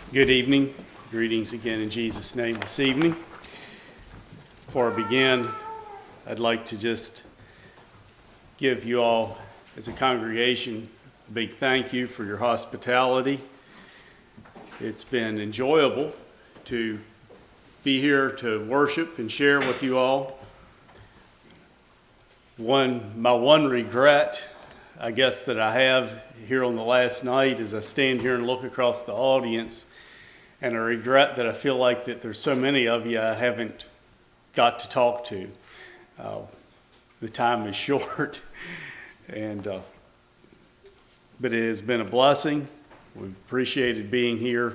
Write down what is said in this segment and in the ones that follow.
Good evening. Greetings again in Jesus' name this evening. Before I begin, I'd like to just give you all, as a congregation, a big thank you for your hospitality. It's been enjoyable to be here to worship and share with you all. My one regret, I guess, that I have here on the last night as I stand here and look across the audience, and I regret that I feel like that there's so many of you I haven't got to talk to. The time is short, but it has been a blessing. We've appreciated being here.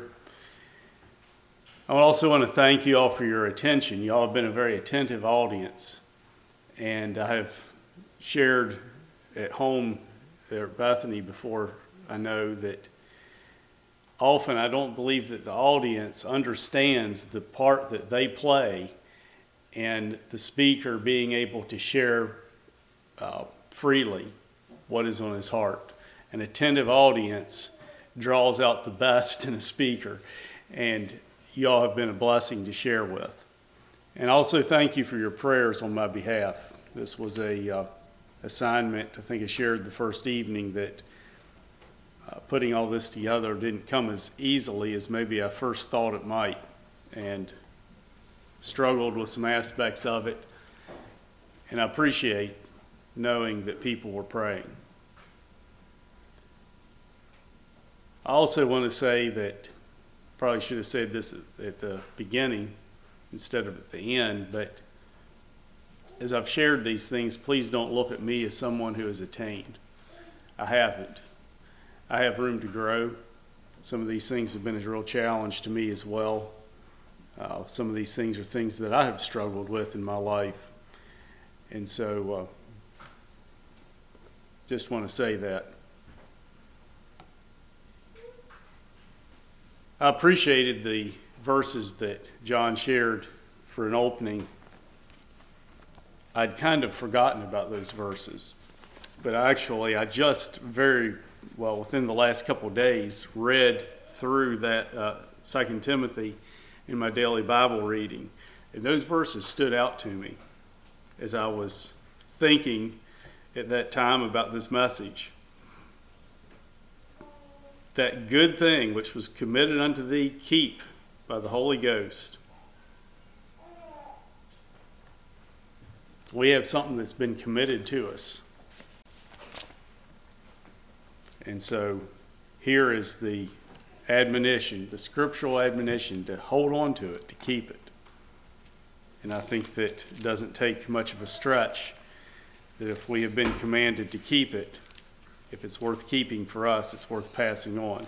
I also want to thank you all for your attention. You all have been a very attentive audience, and I have shared at home there at Bethany before. I know that often I don't believe that the audience understands the part that they play and the speaker being able to share freely what is on his heart. An attentive audience draws out the best in a speaker, and you all have been a blessing to share with. And also thank you for your prayers on my behalf. This was a assignment, I think I shared the first evening, that putting all this together didn't come as easily as maybe I first thought it might, and struggled with some aspects of it. And I appreciate knowing that people were praying. I also want to say that probably should have said this at the beginning instead of at the end, but as I've shared these things, please don't look at me as someone who has attained. I haven't. I have room to grow. Some of these things have been a real challenge to me as well. Some of these things are things that I have struggled with in my life. And so just want to say that. I appreciated the verses that John shared for an opening. I'd kind of forgotten about those verses. But actually, I just within the last couple of days, read through that 2 Timothy in my daily Bible reading. And those verses stood out to me as I was thinking at that time about this message. That good thing which was committed unto thee, keep by the Holy Ghost. We have something that's been committed to us. And so here is the admonition, the scriptural admonition to hold on to it, to keep it. And I think that it doesn't take much of a stretch that if we have been commanded to keep it, if it's worth keeping for us, it's worth passing on.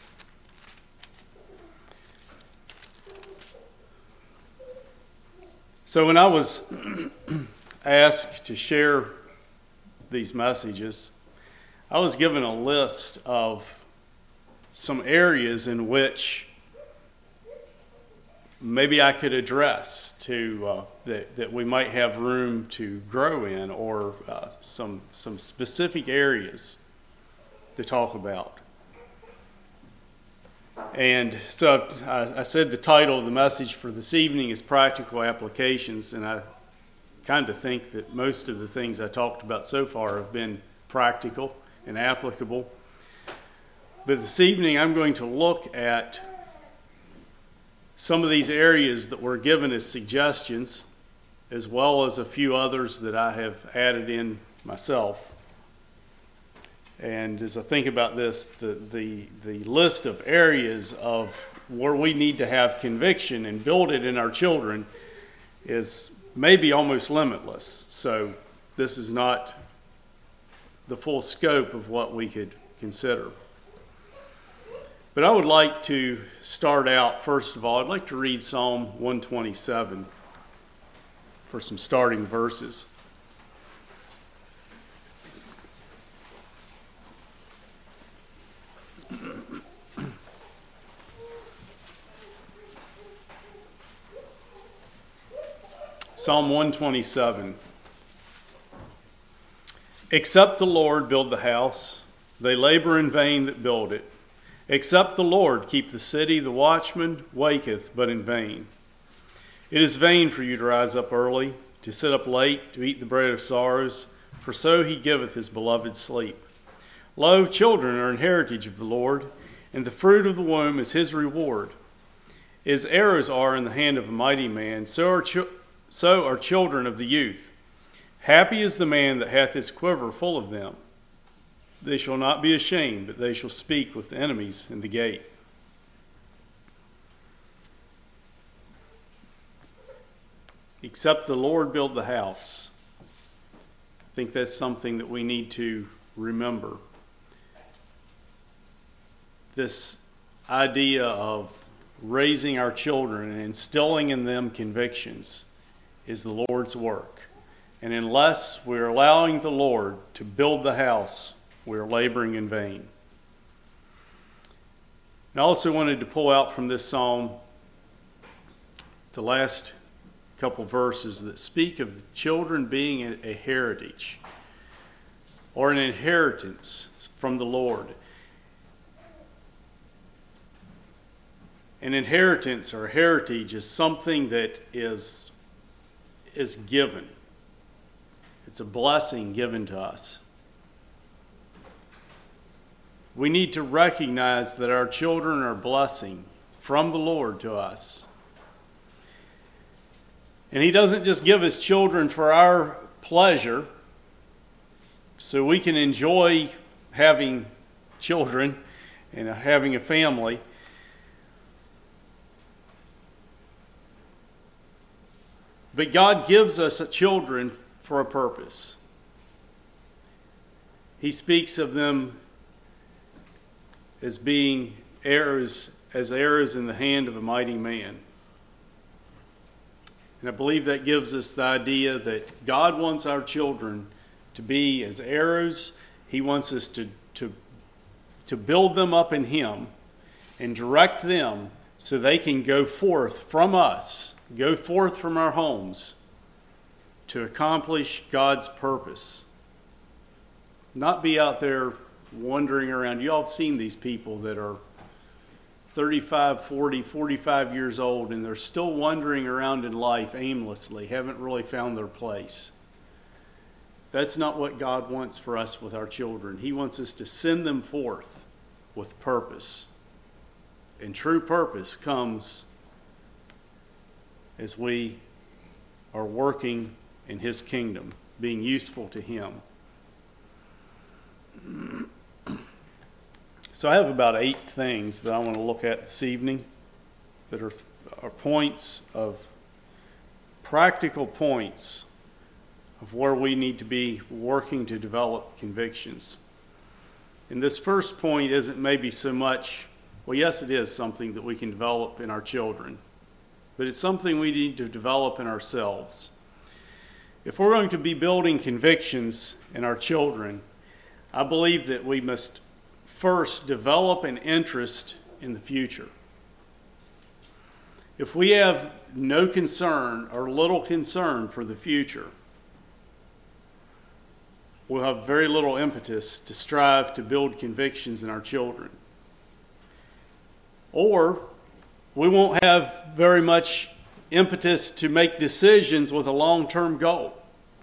So when I was asked to share these messages, I was given a list of some areas in which maybe I could address that we might have room to grow in, or some specific areas to talk about. And so I said the title of the message for this evening is Practical Applications, and I kind of think that most of the things I talked about so far have been practical and applicable. But this evening I'm going to look at some of these areas that were given as suggestions, as well as a few others that I have added in myself. And as I think about this, the list of areas of where we need to have conviction and build it in our children is maybe almost limitless. So this is not the full scope of what we could consider. But I would like to start out, first of all, I'd like to read Psalm 127 for some starting verses. Psalm 127. Except the Lord build the house, they labor in vain that build it. Except the Lord keep the city, the watchman waketh, but in vain. It is vain for you to rise up early, to sit up late, to eat the bread of sorrows, for so he giveth his beloved sleep. Lo, children are an heritage of the Lord, and the fruit of the womb is his reward. As arrows are in the hand of a mighty man, so are children of the youth. Happy is the man that hath his quiver full of them. They shall not be ashamed, but they shall speak with the enemies in the gate. Except the Lord build the house. I think that's something that we need to remember. This idea of raising our children and instilling in them convictions is the Lord's work. And unless we're allowing the Lord to build the house, we're laboring in vain. And I also wanted to pull out from this psalm the last couple verses that speak of children being a heritage or an inheritance from the Lord. An inheritance or a heritage is something that is given. It's a blessing given to us. We need to recognize that our children are a blessing from the Lord to us. And he doesn't just give us children for our pleasure, so we can enjoy having children and having a family. But God gives us children for a purpose. He speaks of them as being arrows in the hand of a mighty man. And I believe that gives us the idea that God wants our children to be as arrows. He wants us to build them up in Him and direct them so they can go forth from us, go forth from our homes to accomplish God's purpose. Not be out there wandering around. You all have seen these people that are 35, 40, 45 years old and they're still wandering around in life aimlessly, haven't really found their place. That's not what God wants for us with our children. He wants us to send them forth with purpose. And true purpose comes as we are working in His kingdom, being useful to Him. So I have about 8 things that I want to look at this evening that are practical points of where we need to be working to develop convictions. And this first point isn't maybe so much, well, yes, it is something that we can develop in our children, but it's something we need to develop in ourselves. If we're going to be building convictions in our children, I believe that we must first develop an interest in the future. If we have no concern or little concern for the future, we'll have very little impetus to strive to build convictions in our children. Or we won't have very much impetus to make decisions with a long-term goal.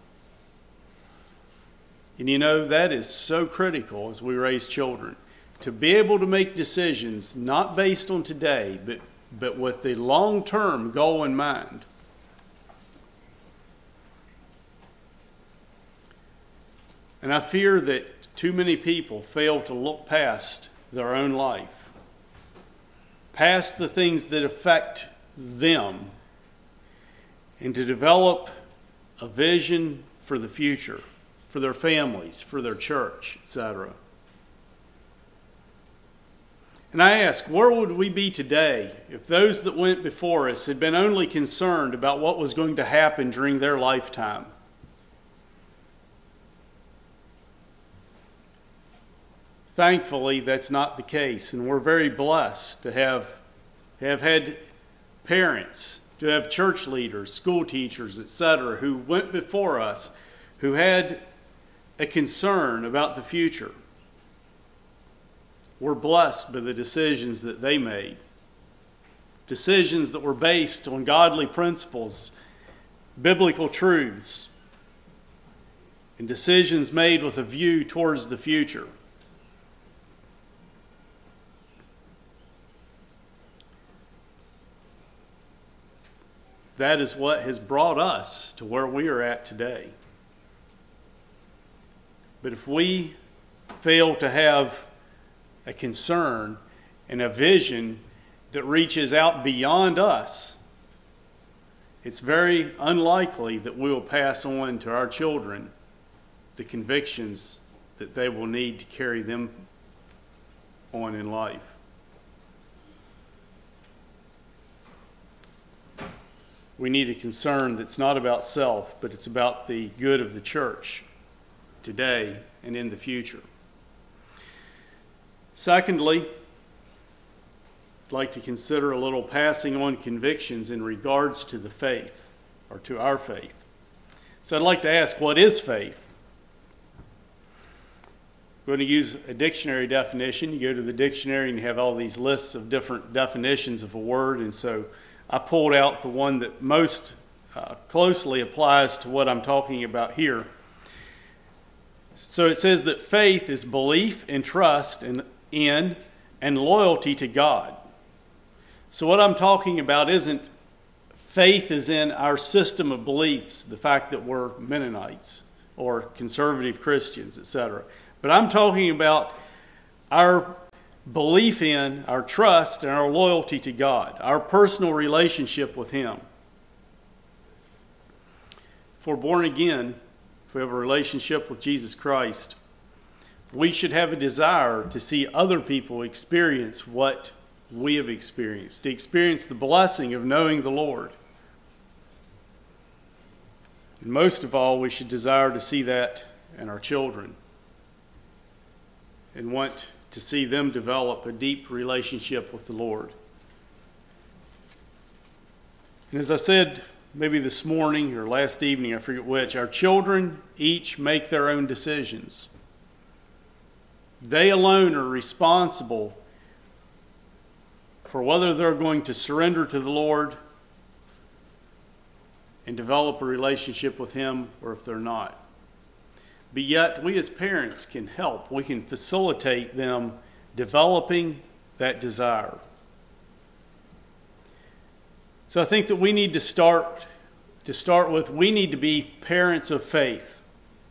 And you know, that is so critical as we raise children, to be able to make decisions not based on today, but with the long-term goal in mind. And I fear that too many people fail to look past their own life, past the things that affect them, and to develop a vision for the future, for their families, for their church, etc. And I ask, where would we be today if those that went before us had been only concerned about what was going to happen during their lifetime? Thankfully, that's not the case, and we're very blessed to have had parents, to have church leaders, school teachers, etc., who went before us, who had a concern about the future. were blessed by the decisions that they made. Decisions that were based on godly principles, biblical truths, and decisions made with a view towards the future. That is what has brought us to where we are at today. But if we fail to have a concern and a vision that reaches out beyond us, it's very unlikely that we will pass on to our children the convictions that they will need to carry them on in life. We need a concern that's not about self, but it's about the good of the church today and in the future. Secondly, I'd like to consider a little passing on convictions in regards to the faith, or to our faith. So I'd like to ask, what is faith? I'm going to use a dictionary definition. You go to the dictionary and you have all these lists of different definitions of a word, and so I pulled out the one that most closely applies to what I'm talking about here. So it says that faith is belief and trust in and loyalty to God. So what I'm talking about isn't faith as in our system of beliefs, the fact that we're Mennonites or conservative Christians, etc. But I'm talking about our belief in, our trust, and our loyalty to God, our personal relationship with Him. If we're born again, if we have a relationship with Jesus Christ, we should have a desire to see other people experience what we have experienced, to experience the blessing of knowing the Lord. And most of all, we should desire to see that in our children and want to see them develop a deep relationship with the Lord. And as I said maybe this morning or last evening, I forget which, our children each make their own decisions. They alone are responsible for whether they're going to surrender to the Lord and develop a relationship with Him or if they're not. But yet, we as parents can help. We can facilitate them developing that desire. So I think that we need to start with, we need to be parents of faith.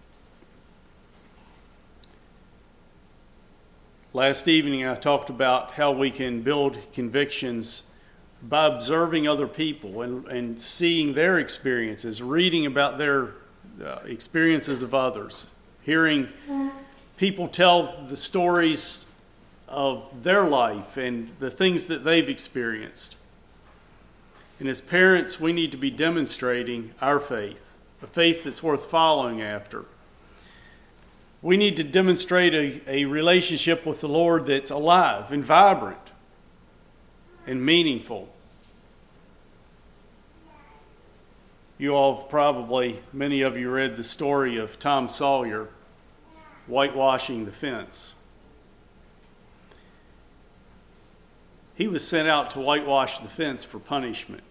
Last evening I talked about how we can build convictions by observing other people and seeing their experiences, reading about their experiences of others, hearing people tell the stories of their life and the things that they've experienced. And as parents, we need to be demonstrating our faith, a faith that's worth following after. We need to demonstrate a relationship with the Lord that's alive and vibrant and meaningful. You all have probably, many of you read the story of Tom Sawyer whitewashing the fence. He was sent out to whitewash the fence for punishment.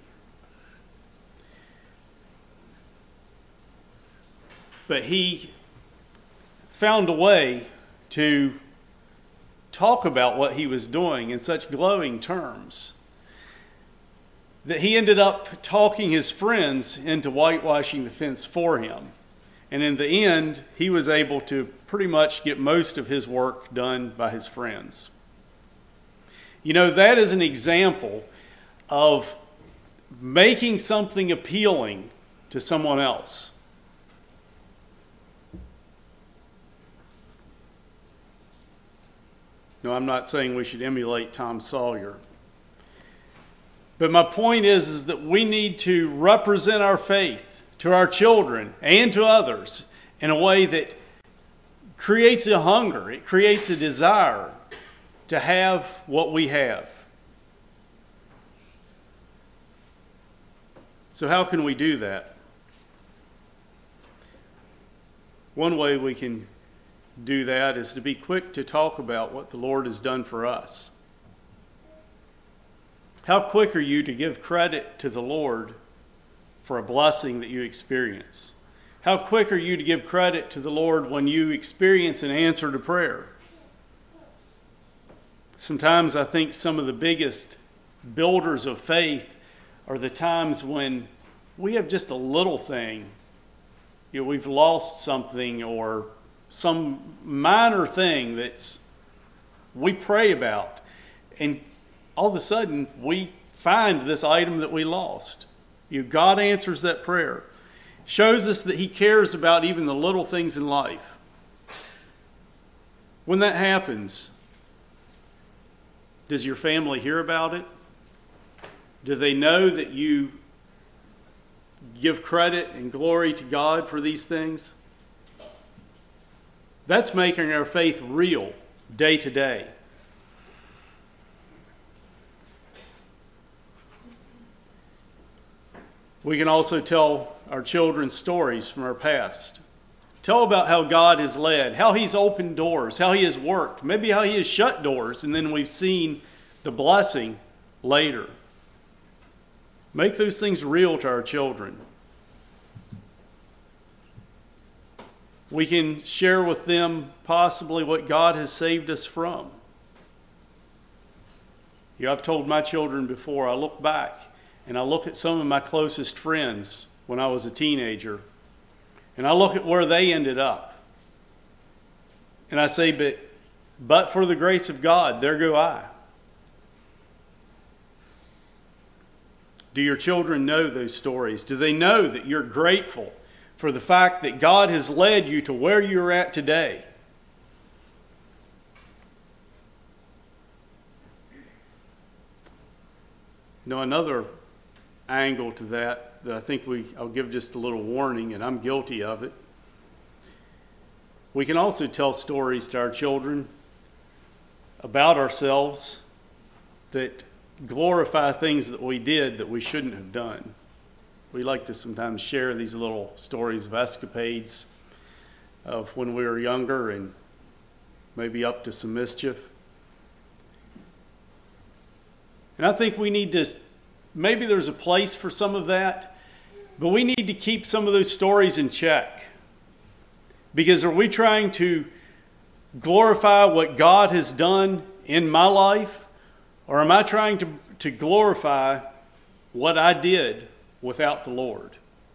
But he found a way to talk about what he was doing in such glowing terms that he ended up talking his friends into whitewashing the fence for him. And in the end, he was able to pretty much get most of his work done by his friends. You know, that is an example of making something appealing to someone else. No, I'm not saying we should emulate Tom Sawyer. But my point is that we need to represent our faith to our children and to others in a way that creates a hunger, it creates a desire to have what we have. So how can we do that? One way we can do that is to be quick to talk about what the Lord has done for us. How quick are you to give credit to the Lord for a blessing that you experience? How quick are you to give credit to the Lord when you experience an answer to prayer? Sometimes I think some of the biggest builders of faith are the times when we have just a little thing. We've lost something or some minor thing that's we pray about, and all of a sudden we find this item that we lost. God answers that prayer. Shows us that He cares about even the little things in life. When that happens, does your family hear about it? Do they know that you give credit and glory to God for these things? That's making our faith real day to day. We can also tell our children stories from our past. Tell about how God has led, how He's opened doors, how He has worked, maybe how He has shut doors, and then we've seen the blessing later. Make those things real to our children. We can share with them possibly what God has saved us from. I've told my children before, I look back and I look at some of my closest friends when I was a teenager, and I look at where they ended up. And I say, but for the grace of God, there go I. Do your children know those stories? Do they know that you're grateful for the fact that God has led you to where you're at today? Now, another angle to that I think I'll give just a little warning, and I'm guilty of it. We can also tell stories to our children about ourselves that glorify things that we did that we shouldn't have done. We like to sometimes share these little stories of escapades of when we were younger and maybe up to some mischief. And I think we need to, maybe there's a place for some of that, but we need to keep some of those stories in check. Because are we trying to glorify what God has done in my life, or am I trying to glorify what I did without the Lord?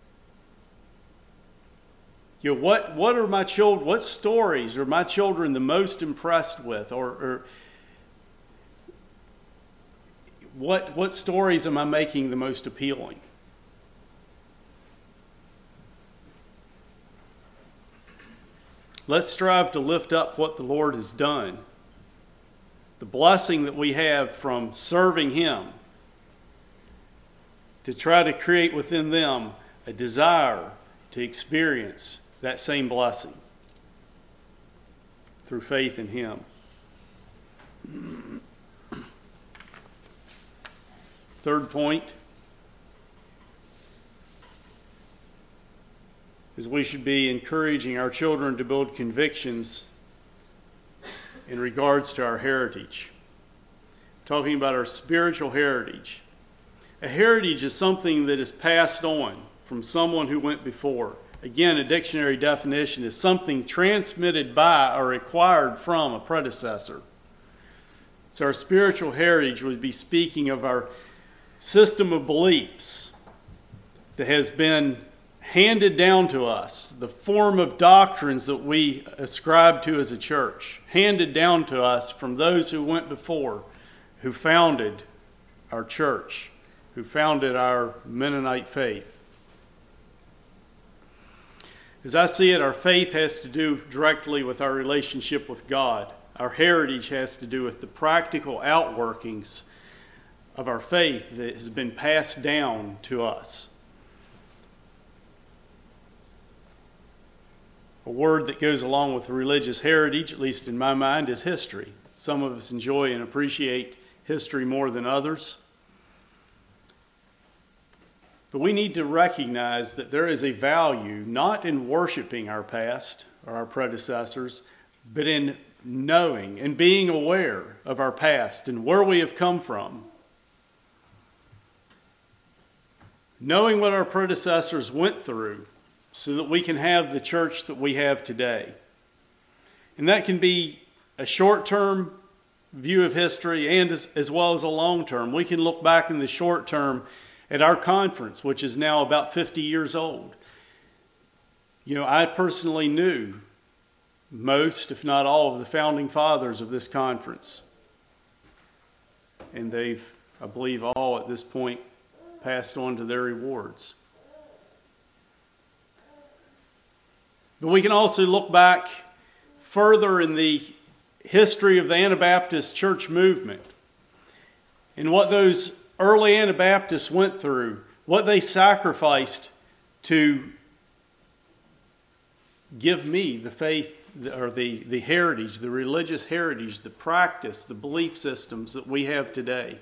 What are my children? What stories are my children the most impressed with, or what stories am I making the most appealing? Let's strive to lift up what the Lord has done, the blessing that we have from serving Him, to try to create within them a desire to experience that same blessing through faith in Him. Third point is we should be encouraging our children to build convictions in regards to our heritage. Talking about our spiritual heritage. A heritage is something that is passed on from someone who went before. Again, a dictionary definition is something transmitted by or acquired from a predecessor. So our spiritual heritage would be speaking of our system of beliefs that has been handed down to us, the form of doctrines that we ascribe to as a church, handed down to us from those who went before, who founded our church, who founded our Mennonite faith. As I see it, our faith has to do directly with our relationship with God. Our heritage has to do with the practical outworkings of our faith that has been passed down to us. A word that goes along with religious heritage, at least in my mind, is history. Some of us enjoy and appreciate history more than others. But we need to recognize that there is a value not in worshiping our past or our predecessors, but in knowing and being aware of our past and where we have come from. Knowing what our predecessors went through so that we can have the church that we have today. And that can be a short-term view of history and as well as a long-term. We can look back in the short term at our conference, which is now about 50 years old. You know, I personally knew most, if not all, of the founding fathers of this conference. And they've, I believe, all at this point passed on to their rewards. But we can also look back further in the history of the Anabaptist church movement and what those early Anabaptists went through, what they sacrificed to give me the faith or the heritage, the religious heritage, the practice, the belief systems that we have today.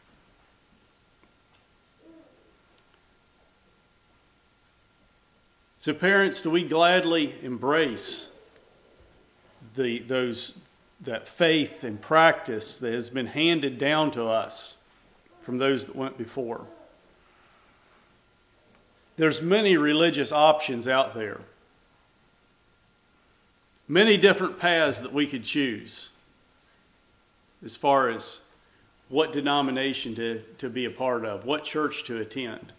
So parents, do we gladly embrace that faith and practice that has been handed down to us from those that went before? There's many religious options out there. Many different paths that we could choose as far as what denomination to be a part of, what church to attend.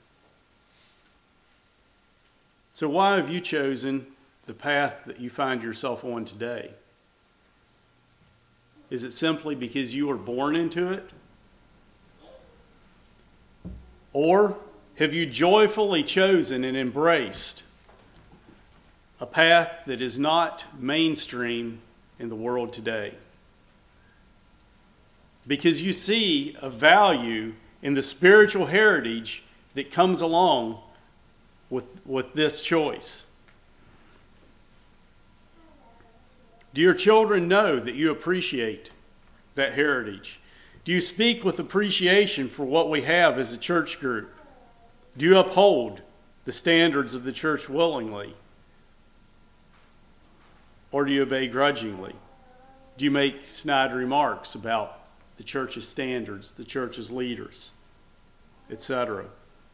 So why have you chosen the path that you find yourself on today? Is it simply because you were born into it? Or have you joyfully chosen and embraced a path that is not mainstream in the world today? Because you see a value in the spiritual heritage that comes along with this choice. Do your children know that you appreciate that heritage? Do you speak with appreciation for what we have as a church group? Do you uphold the standards of the church willingly? Or do you obey grudgingly? Do you make snide remarks about the church's standards, the church's leaders, etc.?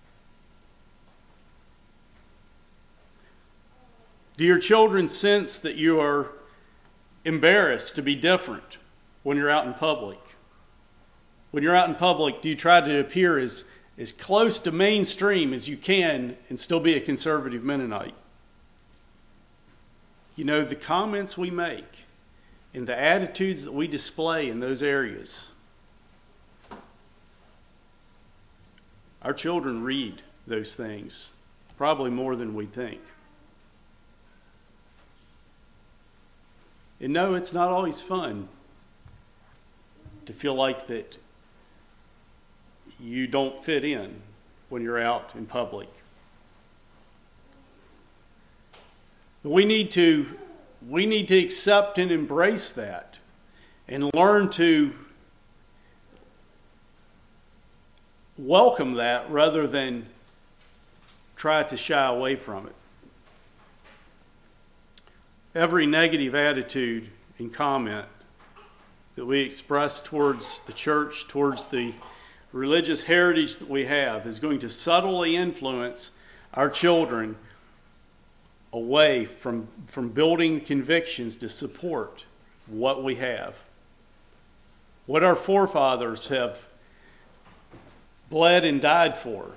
Do your children sense that you are embarrassed to be different when you're out in public? When you're out in public, do you try to appear as close to mainstream as you can and still be a conservative Mennonite? You know, the comments we make and the attitudes that we display in those areas, our children read those things probably more than we think. And no, it's not always fun to feel like that you don't fit in when you're out in public. But we need to accept and embrace that and learn to welcome that rather than try to shy away from it. Every negative attitude and comment that we express towards the church, towards the religious heritage that we have, is going to subtly influence our children away from building convictions to support what we have. What our forefathers have bled and died for.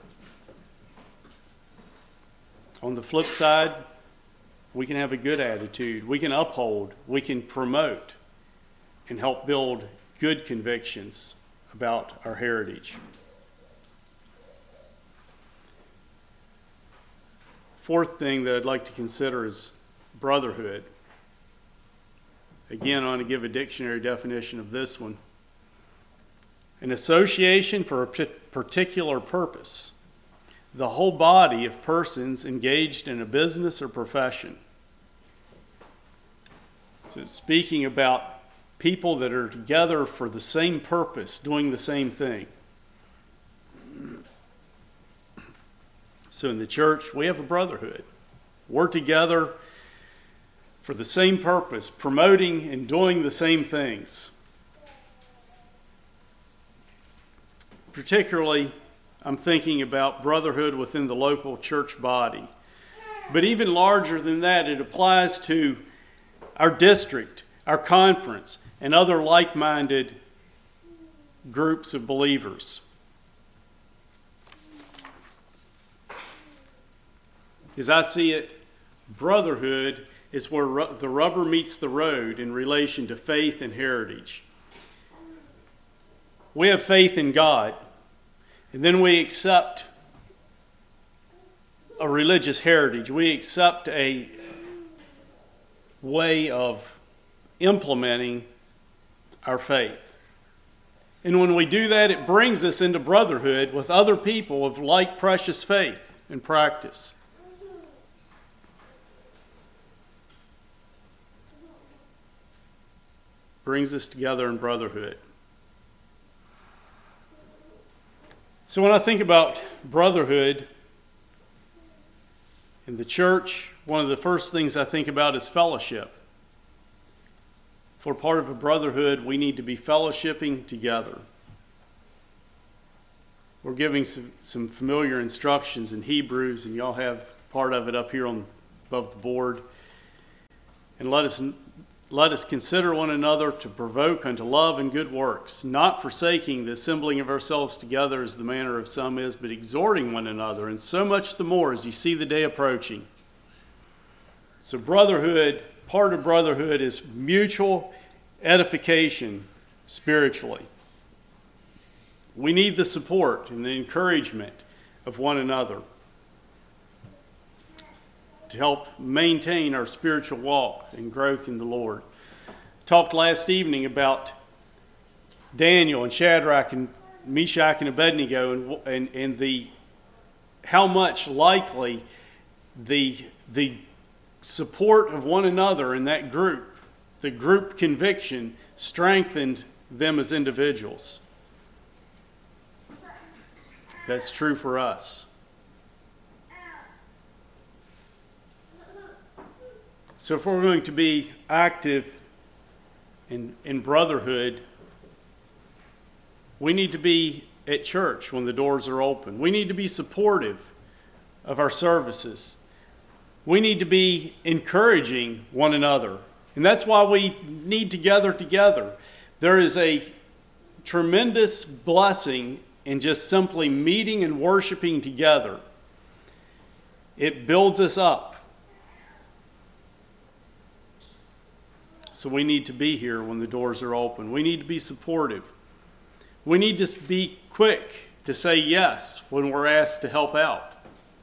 On the flip side, we can have a good attitude. We can uphold. We can promote and help build good convictions about our heritage. Fourth thing that I'd like to consider is brotherhood. Again, I want to give a dictionary definition of this one. An association for a particular purpose. The whole body of persons engaged in a business or profession. So it's speaking about people that are together for the same purpose, doing the same thing. So in the church, we have a brotherhood. We're together for the same purpose, promoting and doing the same things. Particularly, I'm thinking about brotherhood within the local church body. But even larger than that, it applies to our district, our conference, and other like-minded groups of believers. As I see it, brotherhood is where the rubber meets the road in relation to faith and heritage. We have faith in God, and then we accept a religious heritage. We accept a way of implementing our faith. And when we do that, it brings us into brotherhood with other people of like precious faith and practice. Brings us together in brotherhood. So when I think about brotherhood in the church, one of the first things I think about is fellowship. If we're part of a brotherhood, we need to be fellowshipping together. We're giving some familiar instructions in Hebrews, and y'all have part of it up here above the board. And let us consider one another to provoke unto love and good works, not forsaking the assembling of ourselves together as the manner of some is, but exhorting one another, and so much the more as you see the day approaching. So brotherhood, part of brotherhood is mutual edification spiritually. We need the support and the encouragement of one another to help maintain our spiritual walk and growth in the Lord. Talked last evening about Daniel and Shadrach and Meshach and Abednego and the how much likely the support of one another in that group, the group conviction, strengthened them as individuals. That's true for us. So if we're going to be active in brotherhood, we need to be at church when the doors are open. We need to be supportive of our services. We need to be encouraging one another. And that's why we need to gather together. There is a tremendous blessing in just simply meeting and worshiping together. It builds us up. So we need to be here when the doors are open. We need to be supportive. We need to be quick to say yes when we're asked to help out.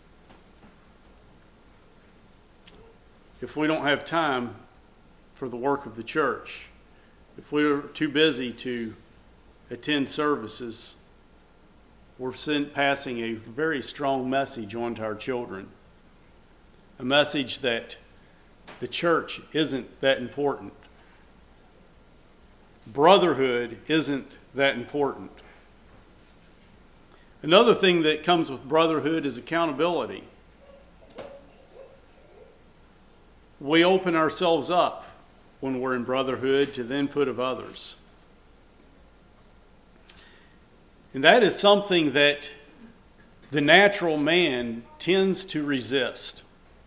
If we don't have time for the work of the church, if we're too busy to attend services, we're passing a very strong message on to our children. A message that the church isn't that important. Brotherhood isn't that important. Another thing that comes with brotherhood is accountability. We open ourselves up when we're in brotherhood to the input of others. And that is something that the natural man tends to resist.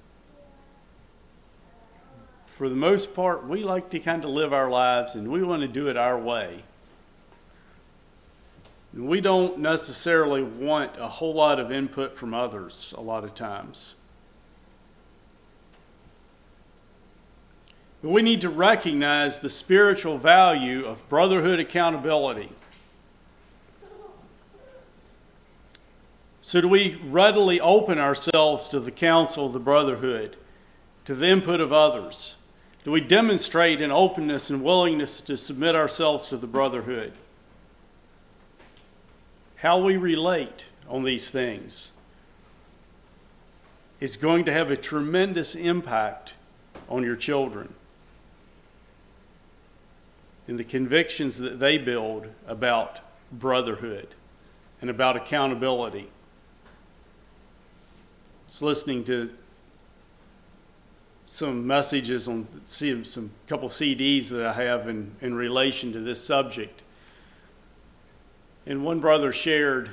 For the most part, we like to kind of live our lives and we want to do it our way. And we don't necessarily want a whole lot of input from others a lot of times. But we need to recognize the spiritual value of brotherhood accountability. So do we readily open ourselves to the counsel of the brotherhood, to the input of others? Do we demonstrate an openness and willingness to submit ourselves to the brotherhood? How we relate on these things is going to have a tremendous impact on your children and the convictions that they build about brotherhood and about accountability. I was listening to some messages on some couple CDs that I have in relation to this subject. And one brother shared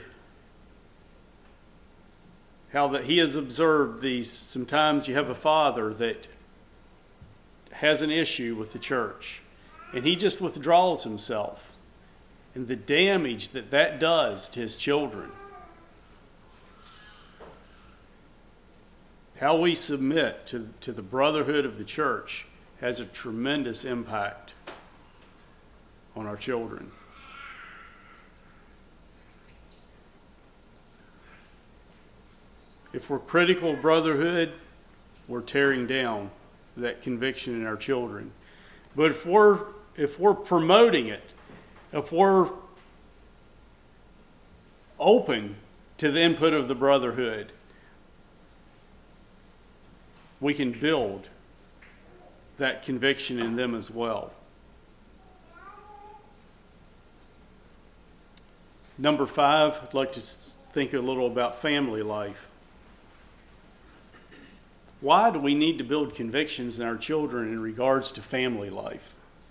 how that he has observed these. Sometimes you have a father that has an issue with the church, and he just withdraws himself, and the damage that does to his children. How we submit to the brotherhood of the church has a tremendous impact on our children. If we're critical of brotherhood, we're tearing down that conviction in our children. But if we're promoting it, if we're open to the input of the brotherhood, we can build that conviction in them as well. Number 5, I'd like to think a little about family life. Why do we need to build convictions in our children in regards to family life?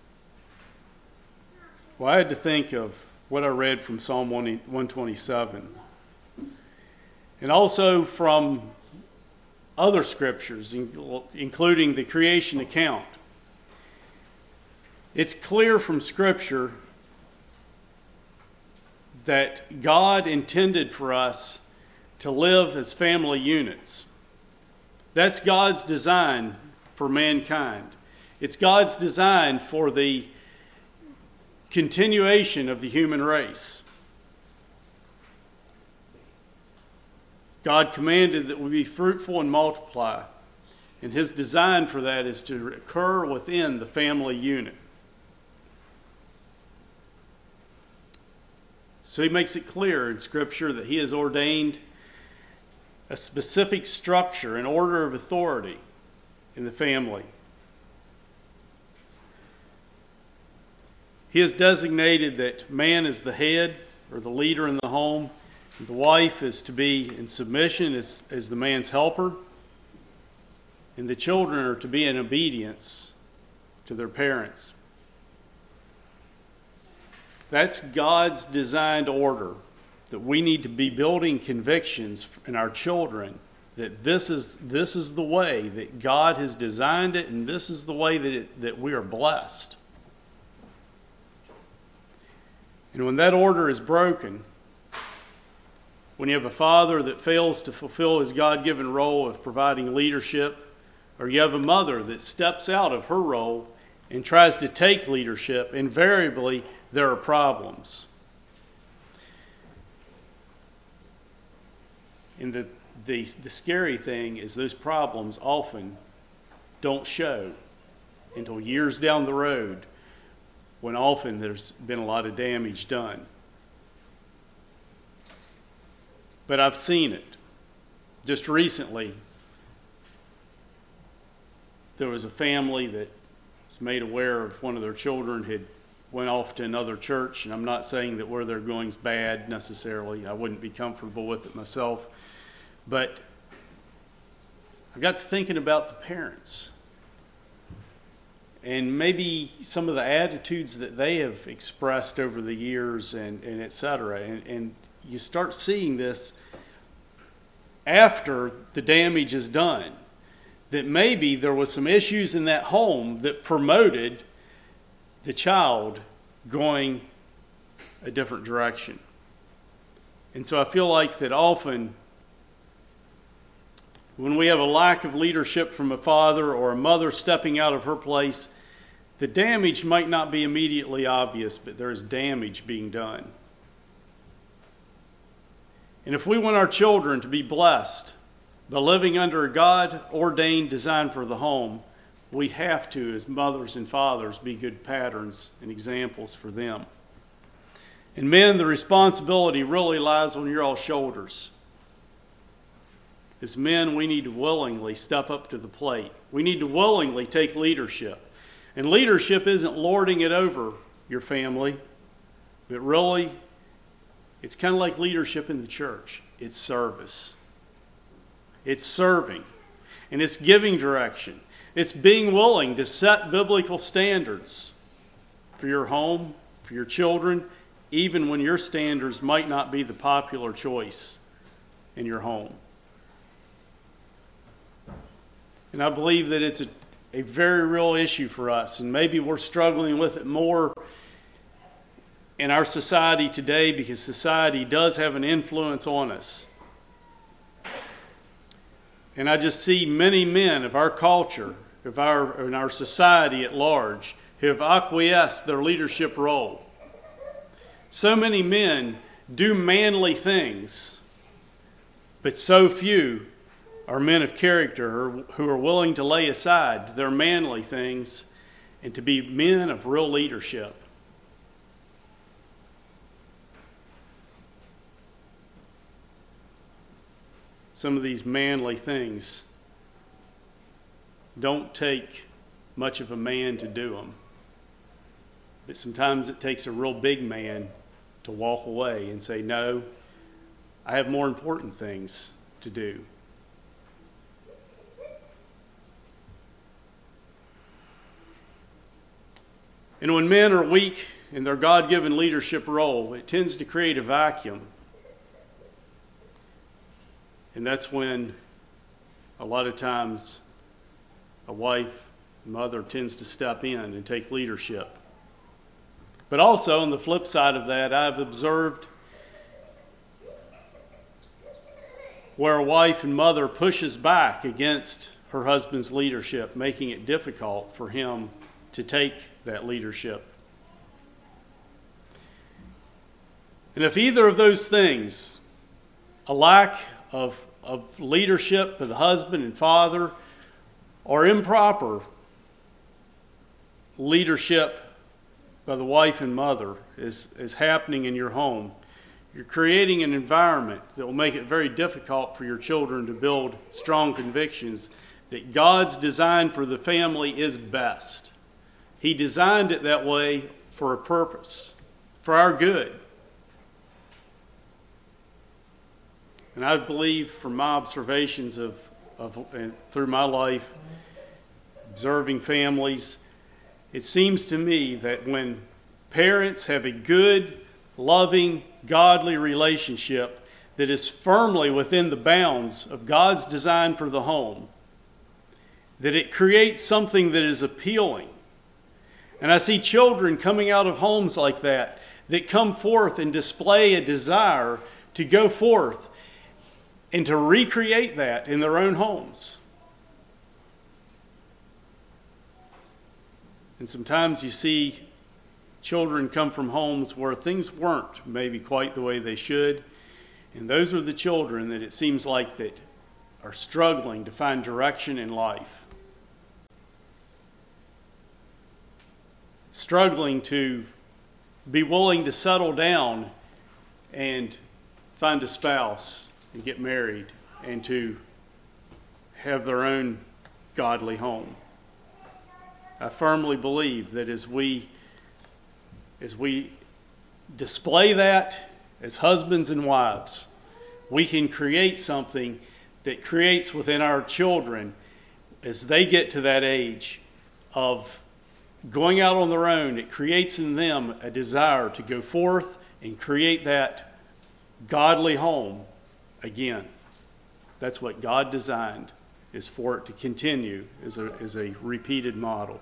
Well, I had to think of what I read from Psalm 127, and also from other scriptures, including the creation account. It's clear from Scripture that God intended for us to live as family units. That's God's design for mankind. It's God's design for the continuation of the human race. God commanded that we be fruitful and multiply. And His design for that is to occur within the family unit. So He makes it clear in Scripture that He has ordained a specific structure, an order of authority in the family. He has designated that man is the head or the leader in the home. The wife is to be in submission as the man's helper. And the children are to be in obedience to their parents. That's God's designed order, that we need to be building convictions in our children that this is the way that God has designed it, and this is the way that we are blessed. And when that order is broken, when you have a father that fails to fulfill his God-given role of providing leadership, or you have a mother that steps out of her role and tries to take leadership, invariably there are problems. And the scary thing is those problems often don't show until years down the road, when often there's been a lot of damage done. But I've seen it. Just recently, there was a family that was made aware of one of their children had went off to another church, and I'm not saying that where they're going is bad necessarily. I wouldn't be comfortable with it myself. But I got to thinking about the parents and maybe some of the attitudes that they have expressed over the years and et cetera. And you start seeing this after the damage is done, that maybe there was some issues in that home that promoted the child going a different direction. And so I feel like that often when we have a lack of leadership from a father or a mother stepping out of her place, the damage might not be immediately obvious, but there is damage being done. And if we want our children to be blessed by living under a God-ordained design for the home, we have to, as mothers and fathers, be good patterns and examples for them. And men, the responsibility really lies on your all shoulders. As men, we need to willingly step up to the plate. We need to willingly take leadership. And leadership isn't lording it over your family, but really, it's kind of like leadership in the church. It's service. It's serving. And it's giving direction. It's being willing to set biblical standards for your home, for your children, even when your standards might not be the popular choice in your home. And I believe that it's a very real issue for us, and maybe we're struggling with it more in our society today because society does have an influence on us. And I just see many men of our culture, in our society at large, who have acquiesced their leadership role. So many men do manly things, but so few are men of character who are willing to lay aside their manly things and to be men of real leadership. Some of these manly things don't take much of a man to do them. But sometimes it takes a real big man to walk away and say, no, I have more important things to do. And when men are weak in their God-given leadership role, it tends to create a vacuum. And that's when a lot of times a wife, mother tends to step in and take leadership. But also on the flip side of that, I've observed where a wife and mother pushes back against her husband's leadership, making it difficult for him to take that leadership. And if either of those things, a lack of leadership by the husband and father, or improper leadership by the wife and mother is happening in your home, you're creating an environment that will make it very difficult for your children to build strong convictions that God's design for the family is best. He designed it that way for a purpose, for our good. And I believe from my observations and through my life, observing families, it seems to me that when parents have a good, loving, godly relationship that is firmly within the bounds of God's design for the home, that it creates something that is appealing. And I see children coming out of homes like that come forth and display a desire to go forth and to recreate that in their own homes. And sometimes you see children come from homes where things weren't maybe quite the way they should. And those are the children that it seems like that are struggling to find direction in life. Struggling to be willing to settle down and find a spouse and get married and to have their own godly home. I firmly believe that as we display that as husbands and wives, we can create something that creates within our children, as they get to that age of going out on their own, it creates in them a desire to go forth and create that godly home again. That's what God designed, is for it to continue as a repeated model.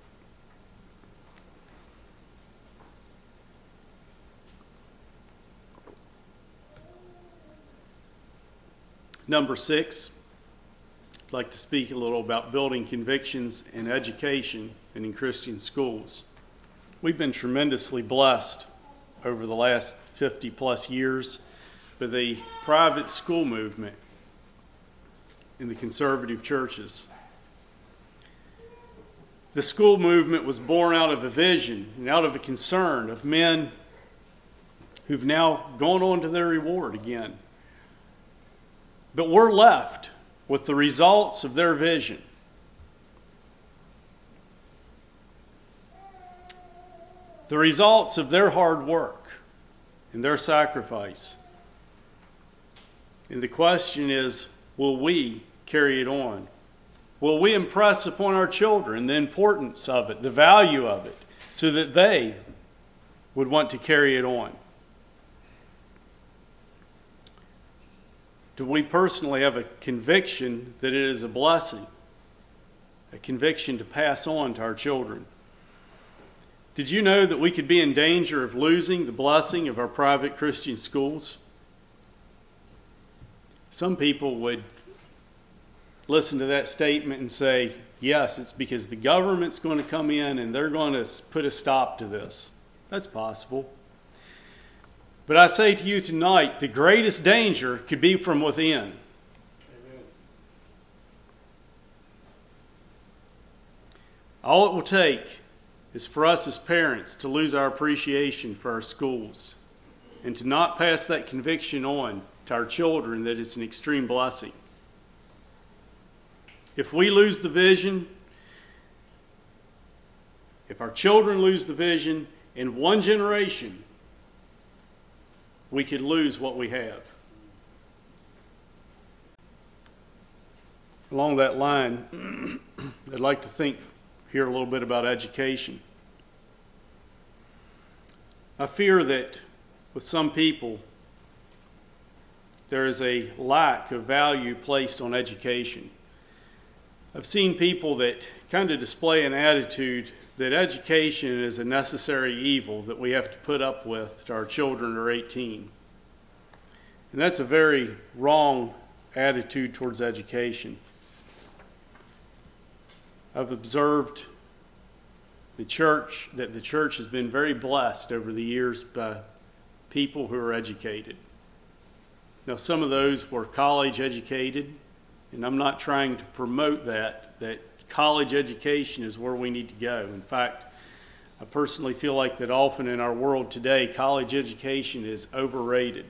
Number 6, I'd like to speak a little about building convictions in education and in Christian schools. We've been tremendously blessed over the last 50 plus years with a private school movement in the conservative churches. The school movement was born out of a vision and out of a concern of men who've now gone on to their reward again. But we're left with the results of their vision. The results of their hard work and their sacrifice. And the question is, will we carry it on? will we impress upon our children the importance of it, the value of it, so that they would want to carry it on? Do we personally have a conviction that it is a blessing, a conviction to pass on to our children? Did you know that we could be in danger of losing the blessing of our private Christian schools? Some people would listen to that statement and say, yes, it's because the government's going to come in and they're going to put a stop to this. That's possible. But I say to you tonight, the greatest danger could be from within. Amen. All it will take is for us as parents to lose our appreciation for our schools and to not pass that conviction on to our children that it's an extreme blessing. If we lose the vision, if our children lose the vision, in one generation, we could lose what we have. Along that line, I'd like to think here a little bit about education. I fear that with some people, there is a lack of value placed on education. I've seen people that kind of display an attitude that education is a necessary evil that we have to put up with till our children are 18. And that's a very wrong attitude towards education. I've observed that the church has been very blessed over the years by people who are educated. Now, some of those were college educated, and I'm not trying to promote that college education is where we need to go. In fact, I personally feel like that often in our world today, college education is overrated.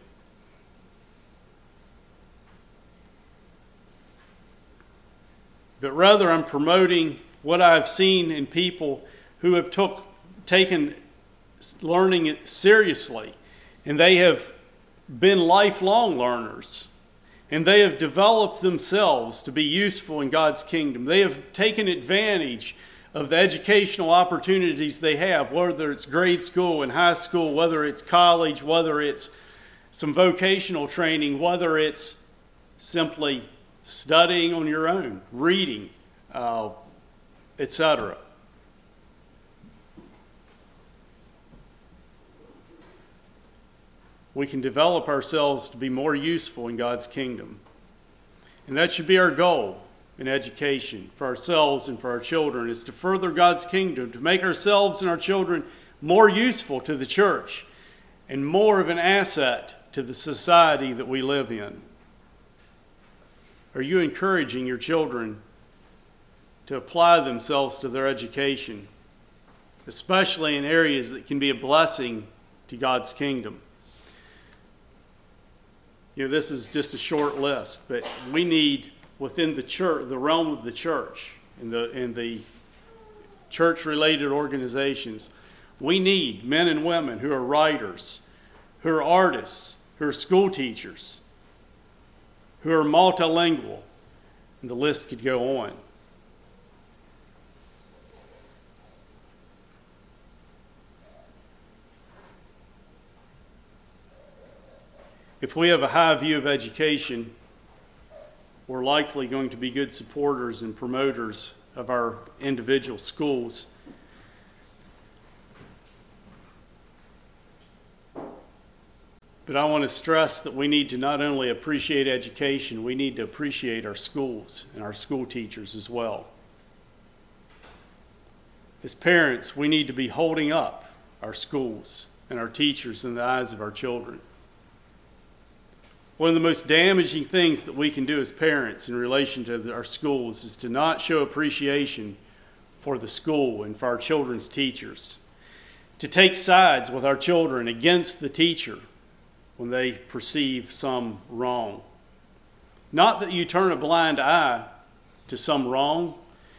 But rather, I'm promoting what I've seen in people who have taken learning it seriously, and they have been lifelong learners. And they have developed themselves to be useful in God's kingdom. They have taken advantage of the educational opportunities they have, whether it's grade school and high school, whether it's college, whether it's some vocational training, whether it's simply studying on your own, reading, etc. We can develop ourselves to be more useful in God's kingdom. And that should be our goal in education for ourselves and for our children, is to further God's kingdom, to make ourselves and our children more useful to the church and more of an asset to the society that we live in. Are you encouraging your children to apply themselves to their education, especially in areas that can be a blessing to God's kingdom? You know, this is just a short list, but we need within the church, the realm of the church, and the church-related organizations, we need men and women who are writers, who are artists, who are school teachers, who are multilingual, and the list could go on. If we have a high view of education, we're likely going to be good supporters and promoters of our individual schools. But I want to stress that we need to not only appreciate education, we need to appreciate our schools and our school teachers as well. As parents, we need to be holding up our schools and our teachers in the eyes of our children. One of the most damaging things that we can do as parents in relation to our schools is to not show appreciation for the school and for our children's teachers. To take sides with our children against the teacher when they perceive some wrong. Not that you turn a blind eye to some wrong,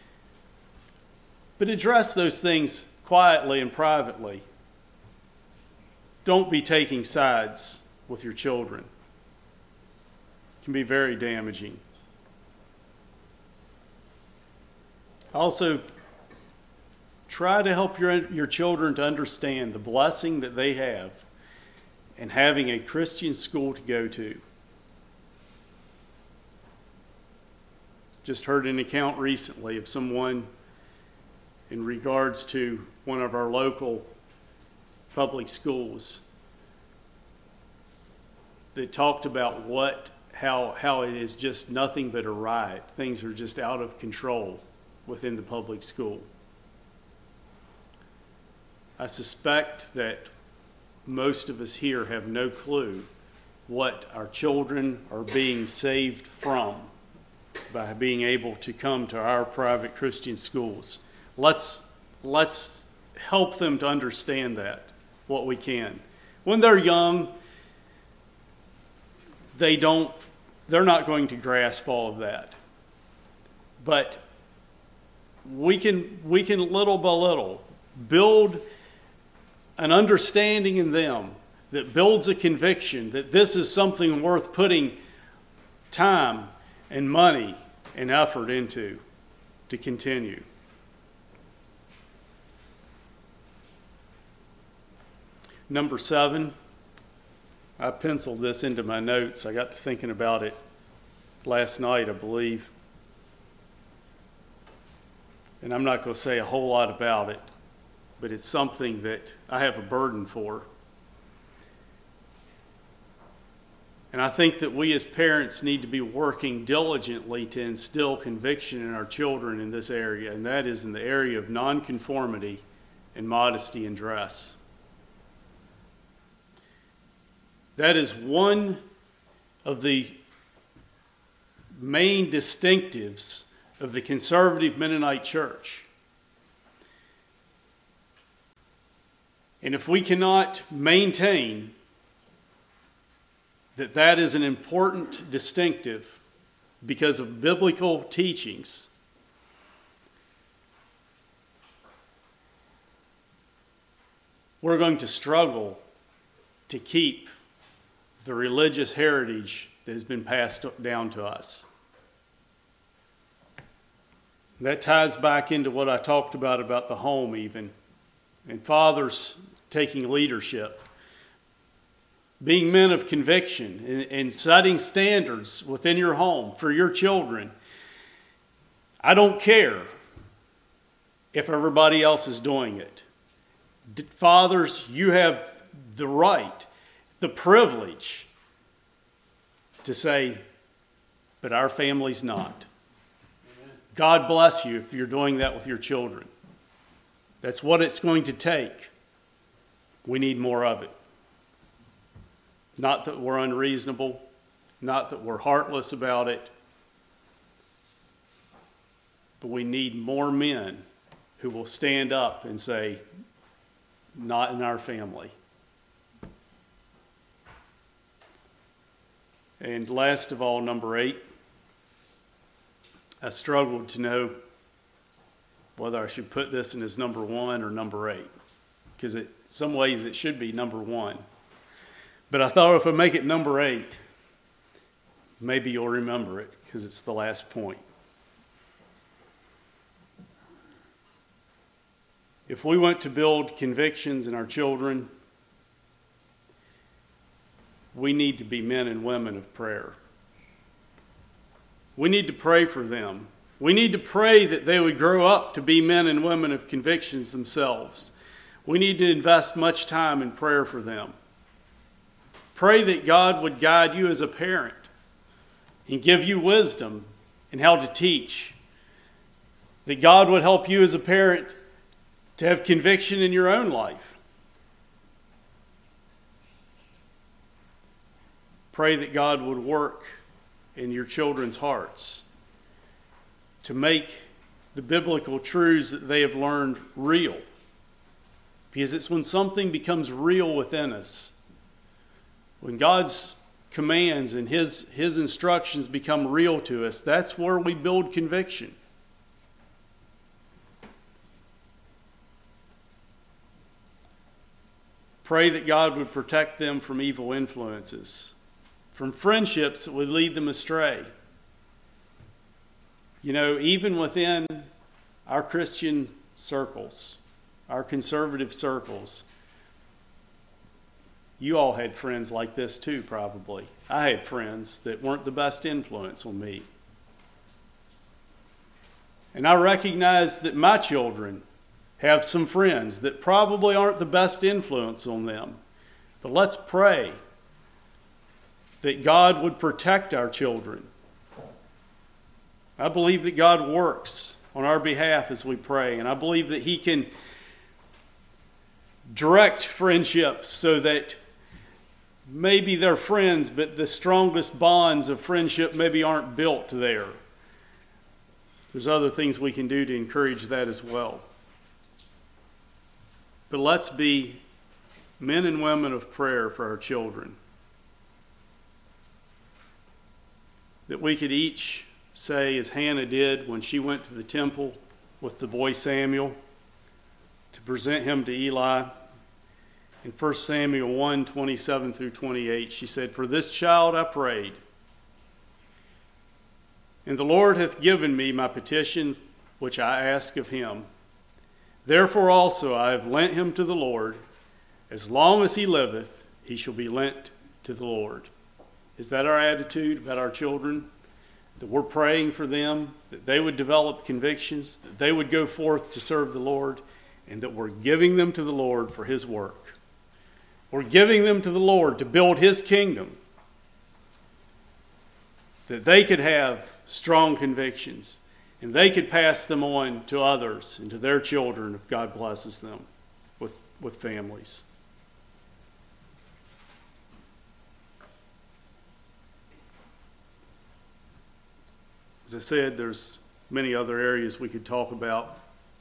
but address those things quietly and privately. Don't be taking sides with your children. Can be very damaging. Also, try to help your children to understand the blessing that they have in having a Christian school to go to. Just heard an account recently of someone in regards to one of our local public schools that talked about how it is just nothing but a riot. Things are just out of control within the public school. I suspect that most of us here have no clue what our children are being saved from by being able to come to our private Christian schools. Let's help them to understand that, what we can. When they're young, they're not going to grasp all of that. But we can little by little build an understanding in them that builds a conviction that this is something worth putting time and money and effort into to continue. Number 7, I penciled this into my notes. I got to thinking about it last night, I believe. And I'm not going to say a whole lot about it, but it's something that I have a burden for. And I think that we as parents need to be working diligently to instill conviction in our children in this area, and that is in the area of nonconformity and modesty in dress. That is one of the main distinctives of the conservative Mennonite church. And if we cannot maintain that is an important distinctive because of biblical teachings, we're going to struggle to keep the religious heritage that has been passed down to us. That ties back into what I talked about the home even, and fathers taking leadership, being men of conviction and setting standards within your home for your children. I don't care if everybody else is doing it. Fathers, you have the right, the privilege to say, but our family's not. God bless you if you're doing that with your children. That's what it's going to take. We need more of it. Not that we're unreasonable, not that we're heartless about it, but we need more men who will stand up and say, not in our family. And last of all, number 8, I struggled to know whether I should put this in as number 1 or number 8, because in some ways it should be number 1. But I thought if I make it number 8, maybe you'll remember it, because it's the last point. If we want to build convictions in our children, we need to be men and women of prayer. We need to pray for them. We need to pray that they would grow up to be men and women of convictions themselves. We need to invest much time in prayer for them. Pray that God would guide you as a parent and give you wisdom in how to teach. That God would help you as a parent to have conviction in your own life. Pray that God would work in your children's hearts to make the biblical truths that they have learned real. Because it's when something becomes real within us, when God's commands and His instructions become real to us, that's where we build conviction. Pray that God would protect them from evil influences, from friendships that would lead them astray. You know, even within our Christian circles, our conservative circles, you all had friends like this too, probably. I had friends that weren't the best influence on me. And I recognize that my children have some friends that probably aren't the best influence on them. But let's pray that God would protect our children. I believe that God works on our behalf as we pray, and I believe that He can direct friendships so that maybe they're friends, but the strongest bonds of friendship maybe aren't built there. There's other things we can do to encourage that as well. But let's be men and women of prayer for our children. That we could each say, as Hannah did when she went to the temple with the boy Samuel to present him to Eli. In 1 Samuel 1:27 through 28, she said, "For this child I prayed, and the Lord hath given me my petition which I ask of him. Therefore also I have lent him to the Lord. As long as he liveth, he shall be lent to the Lord." Is that our attitude about our children? That we're praying for them, that they would develop convictions, that they would go forth to serve the Lord, and that we're giving them to the Lord for His work. We're giving them to the Lord to build His kingdom, that they could have strong convictions, and they could pass them on to others and to their children if God blesses them with families. As I said, there's many other areas we could talk about.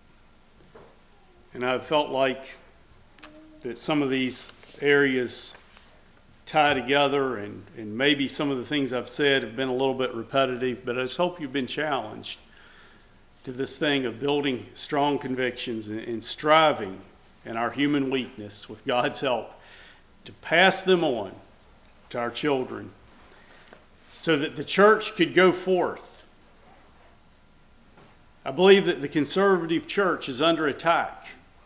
And I've felt like that some of these areas tie together, and maybe some of the things I've said have been a little bit repetitive, but I just hope you've been challenged to this thing of building strong convictions and striving in our human weakness with God's help to pass them on to our children so that the church could go forth. I believe that the conservative church is under attack.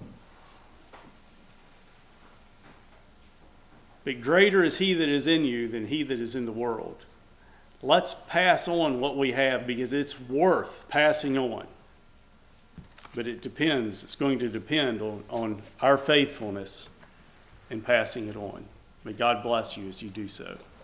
But greater is He that is in you than he that is in the world. Let's pass on what we have because it's worth passing on. But it depends. It's going to depend on our faithfulness in passing it on. May God bless you as you do so.